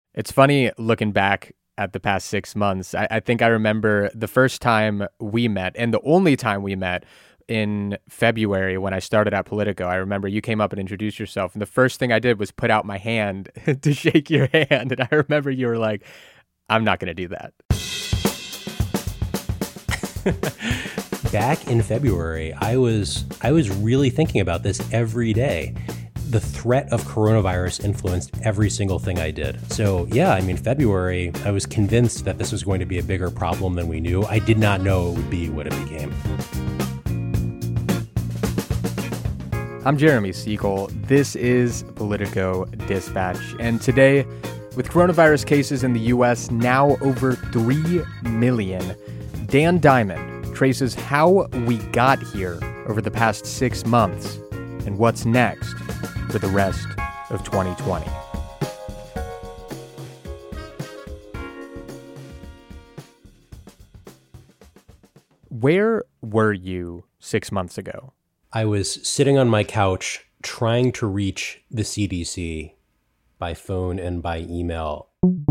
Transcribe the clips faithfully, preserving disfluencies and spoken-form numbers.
It's funny looking back at the past six months. I, I think I remember the first time we met and the only time we met in February when I started at Politico. I remember you came up and introduced yourself. And the first thing I did was put out my hand to shake your hand. And I remember you were like, I'm not going to do that. Back in February, I was I was really thinking about this every day. The threat of coronavirus influenced every single thing I did. So yeah, I mean, February, I was convinced that this was going to be a bigger problem than we knew. I did not know it would be what it became. I'm Jeremy Siegel. This is Politico Dispatch. And today, with coronavirus cases in the U S now over three million, Dan Diamond traces how we got here over the past six months and what's next for the rest of twenty twenty. Where were you six months ago? I was sitting on my couch trying to reach the C D C by phone and by email.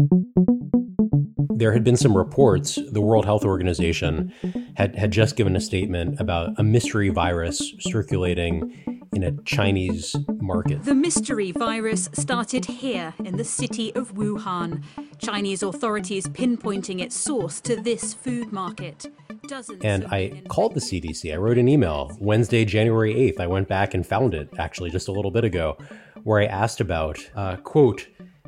There had been some reports. The World Health Organization had, had just given a statement about a mystery virus circulating in a Chinese market. The mystery virus started here in the city of Wuhan. Chinese authorities pinpointing its source to this food market. Dozens and I called the C D C. I wrote an email Wednesday, January eighth. I went back and found it actually just a little bit ago, where I asked about, uh, quote,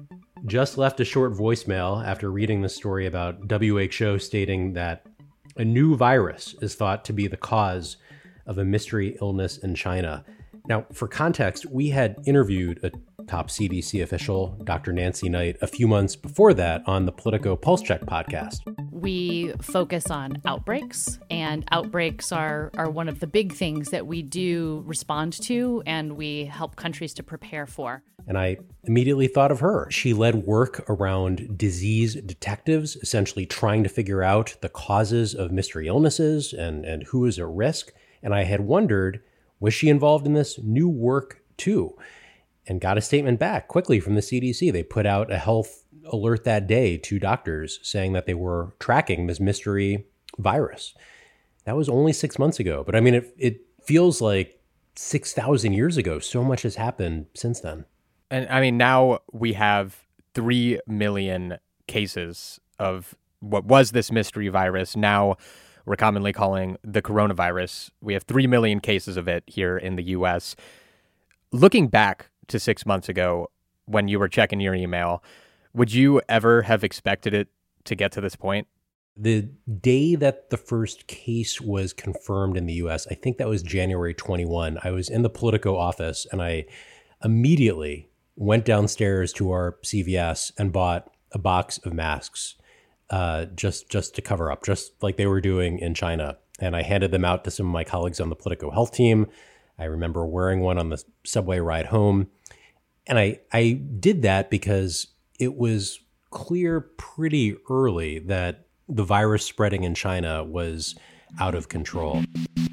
just left a short voicemail after reading the story about W H O stating that a new virus is thought to be the cause of a mystery illness in China. Now, for context, we had interviewed a top C D C official, Doctor Nancy Knight, a few months before that on the Politico Pulse Check podcast. We focus on outbreaks, and outbreaks are, are one of the big things that we do respond to and we help countries to prepare for. And I immediately thought of her. She led work around disease detectives, essentially trying to figure out the causes of mystery illnesses and, and who is at risk. And I had wondered, was she involved in this new work too? And got a statement back quickly from the C D C. They put out a health alert that day to doctors saying that they were tracking this mystery virus. That was only six months ago. But I mean, it, it feels like six thousand years ago. So much has happened since then. And I mean, now we have three million cases of what was this mystery virus. Now we're commonly calling the coronavirus. We have three million cases of it here in the U S. Looking back to six months ago when you were checking your email, would you ever have expected it to get to this point? The day that the first case was confirmed in the U S, I think that was January twenty-first, I was in the Politico office and I immediately went downstairs to our C V S and bought a box of masks uh, just, just to cover up, just like they were doing in China. And I handed them out to some of my colleagues on the Politico health team. I remember wearing one on the subway ride home. And I, I did that because it was clear pretty early that the virus spreading in China was out of control.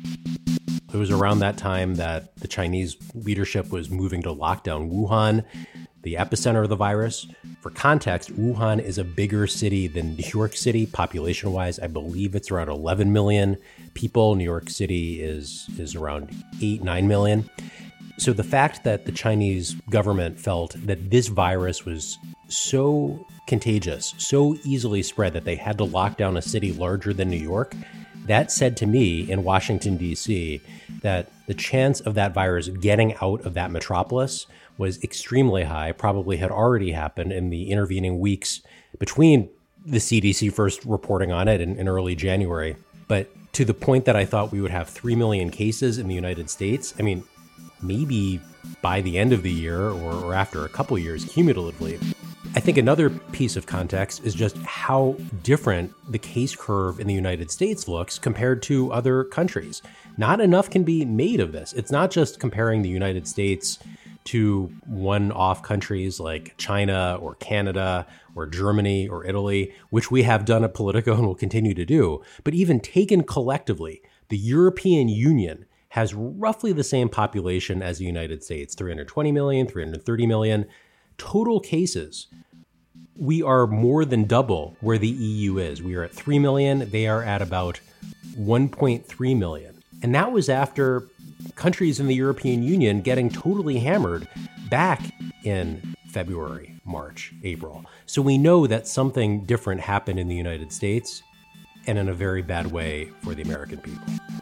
It was around that time that the Chinese leadership was moving to lock down Wuhan, the epicenter of the virus. For context, Wuhan is a bigger city than New York City, population-wise. I believe it's around eleven million people. New York City is, is around eight, nine million. So the fact that the Chinese government felt that this virus was so contagious, so easily spread that they had to lock down a city larger than New York, that said to me in Washington, D C, that the chance of that virus getting out of that metropolis was extremely high, probably had already happened in the intervening weeks between the C D C first reporting on it in, in early January. But to the point that I thought we would have three million cases in the United States, I mean, maybe by the end of the year or, or after a couple years cumulatively. I think another piece of context is just how different the case curve in the United States looks compared to other countries. Not enough can be made of this. It's not just comparing the United States to one-off countries like China or Canada or Germany or Italy, which we have done at Politico and will continue to do. But even taken collectively, the European Union has roughly the same population as the United States, three hundred twenty million, three hundred thirty million. Total cases We are more than double where the E U is. We are at three million. They are at about one point three million. And that was after countries in the European Union getting totally hammered back in February, March, April. So we know that something different happened in the United States, and in a very bad way for the American people.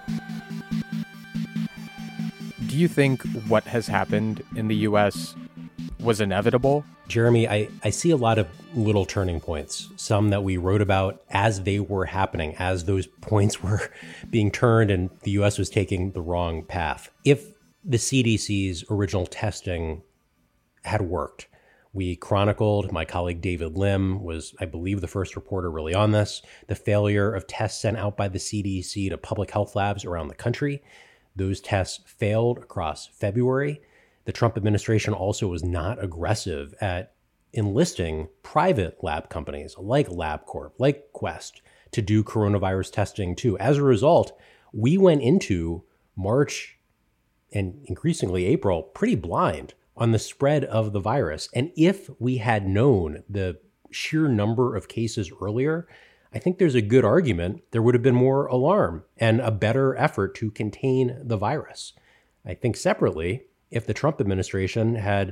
Do you think what has happened in the U S was inevitable? Jeremy, I, I see a lot of little turning points, some that we wrote about as they were happening, as those points were being turned and the U S was taking the wrong path. If the C D C's original testing had worked, we chronicled, my colleague David Lim was, I believe, the first reporter really on this, the failure of tests sent out by the C D C to public health labs around the country. Those tests failed across February. The Trump administration also was not aggressive at enlisting private lab companies like LabCorp, like Quest, to do coronavirus testing too. As a result, we went into March and increasingly April pretty blind on the spread of the virus. And if we had known the sheer number of cases earlier, I think there's a good argument there would have been more alarm and a better effort to contain the virus. I think separately, if the Trump administration had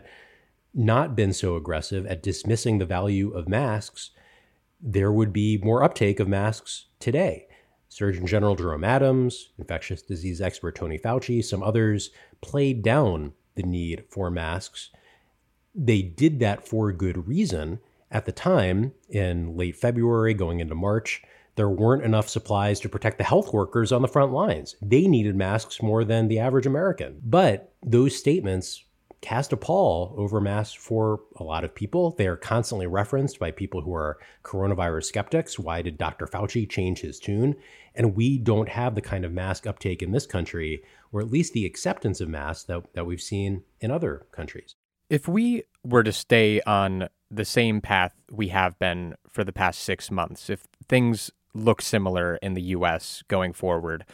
not been so aggressive at dismissing the value of masks, there would be more uptake of masks today. Surgeon General Jerome Adams, infectious disease expert Tony Fauci, some others played down the need for masks. They did that for good reason. At the time, in late February, going into March, there weren't enough supplies to protect the health workers on the front lines. They needed masks more than the average American. But those statements cast a pall over masks for a lot of people. They are constantly referenced by people who are coronavirus skeptics. Why did Doctor Fauci change his tune? And we don't have the kind of mask uptake in this country, or at least the acceptance of masks that, that we've seen in other countries. If we were to stay on the same path we have been for the past six months, if things look similar in the U S going forward,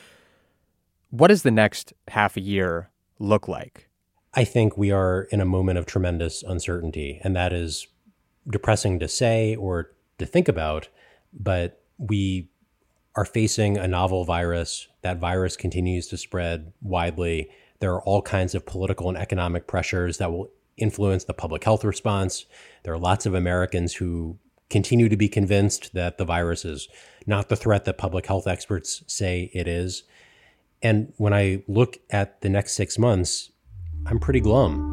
what does the next half a year look like? I think we are in a moment of tremendous uncertainty, and that is depressing to say or to think about, but we are facing a novel virus. That virus continues to spread widely. There are all kinds of political and economic pressures that will influence the public health response. There are lots of Americans who continue to be convinced that the virus is not the threat that public health experts say it is. And when I look at the next six months, I'm pretty glum.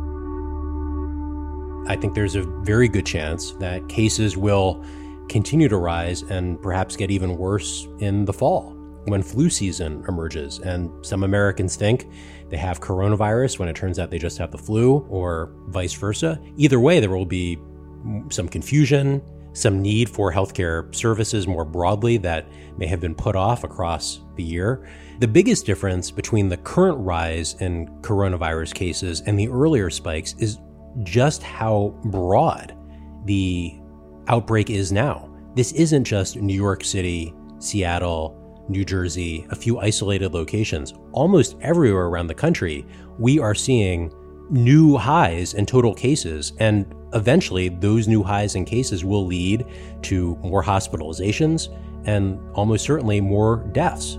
I think there's a very good chance that cases will continue to rise and perhaps get even worse in the fall when flu season emerges. And some Americans think they have coronavirus when it turns out they just have the flu, or vice versa. Either way, there will be some confusion, some need for healthcare services more broadly that may have been put off across the year. The biggest difference between the current rise in coronavirus cases and the earlier spikes is just how broad the outbreak is now. This isn't just New York City, Seattle, New Jersey, a few isolated locations. Almost everywhere around the country, we are seeing new highs in total cases, and eventually those new highs in cases will lead to more hospitalizations and almost certainly more deaths.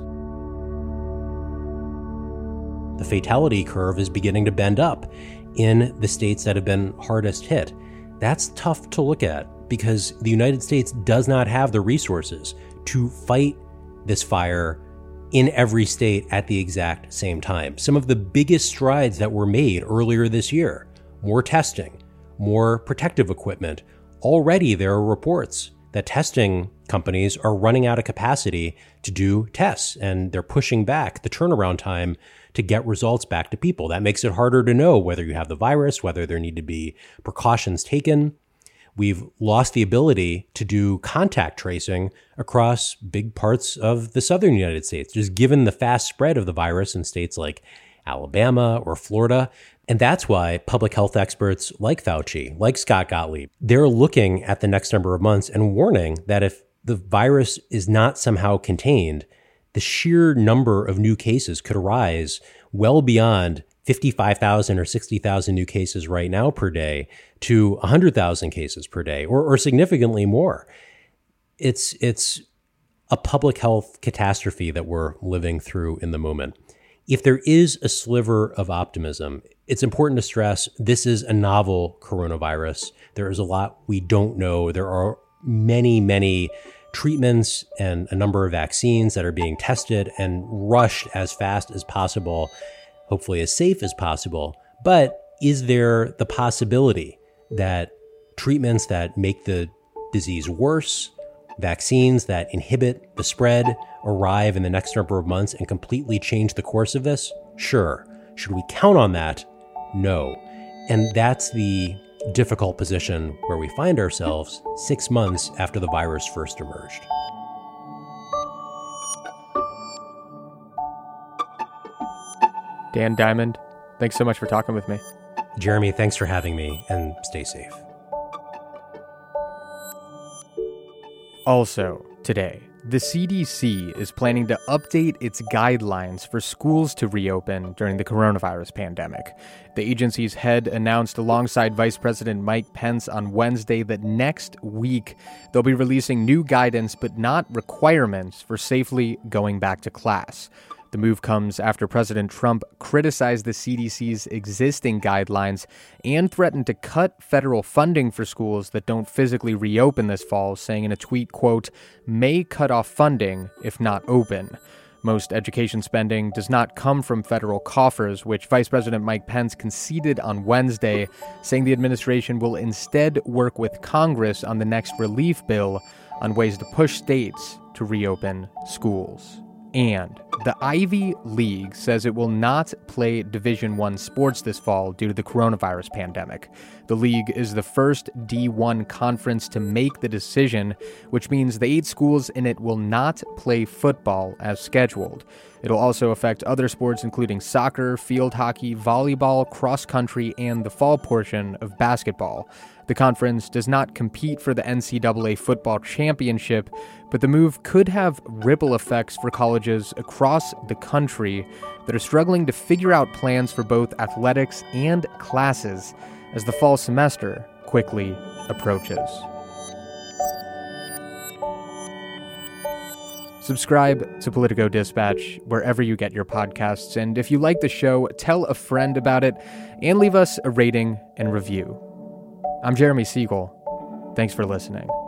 The fatality curve is beginning to bend up in the states that have been hardest hit. That's tough to look at because the United States does not have the resources to fight this fire in every state at the exact same time. Some of the biggest strides that were made earlier this year, more testing, more protective equipment. Already there are reports that testing companies are running out of capacity to do tests, and they're pushing back the turnaround time to get results back to people. That makes it harder to know whether you have the virus, whether there need to be precautions taken. We've lost the ability to do contact tracing across big parts of the southern United States, just given the fast spread of the virus in states like Alabama or Florida. And that's why public health experts like Fauci, like Scott Gottlieb, they're looking at the next number of months and warning that if the virus is not somehow contained, the sheer number of new cases could rise well beyond fifty-five thousand or sixty thousand new cases right now per day to one hundred thousand cases per day, or, or significantly more. It's, it's a public health catastrophe that we're living through in the moment. If there is a sliver of optimism, it's important to stress this is a novel coronavirus. There is a lot we don't know. There are many, many treatments and a number of vaccines that are being tested and rushed as fast as possible, hopefully as safe as possible. But is there the possibility that treatments that make the disease worse, vaccines that inhibit the spread, arrive in the next number of months and completely change the course of this? Sure. Should we count on that? No. And that's the difficult position where we find ourselves six months after the virus first emerged. Dan Diamond, thanks so much for talking with me. Jeremy, thanks for having me, and stay safe. Also, today, the C D C is planning to update its guidelines for schools to reopen during the coronavirus pandemic. The agency's head announced alongside Vice President Mike Pence on Wednesday that next week they'll be releasing new guidance but not requirements for safely going back to class. The move comes after President Trump criticized the C D C's existing guidelines and threatened to cut federal funding for schools that don't physically reopen this fall, saying in a tweet, quote, may cut off funding if not open. Most education spending does not come from federal coffers, which Vice President Mike Pence conceded on Wednesday, saying the administration will instead work with Congress on the next relief bill on ways to push states to reopen schools. And the Ivy League says it will not play Division One sports this fall due to the coronavirus pandemic. The league is the first D one conference to make the decision, which means the eight schools in it will not play football as scheduled. It'll also affect other sports including soccer, field hockey, volleyball, cross country, and the fall portion of basketball. The conference does not compete for the N C double A football championship, but the move could have ripple effects for colleges across the country that are struggling to figure out plans for both athletics and classes as the fall semester quickly approaches. Subscribe to Politico Dispatch wherever you get your podcasts, and if you like the show, tell a friend about it and leave us a rating and review. I'm Jeremy Siegel. Thanks for listening.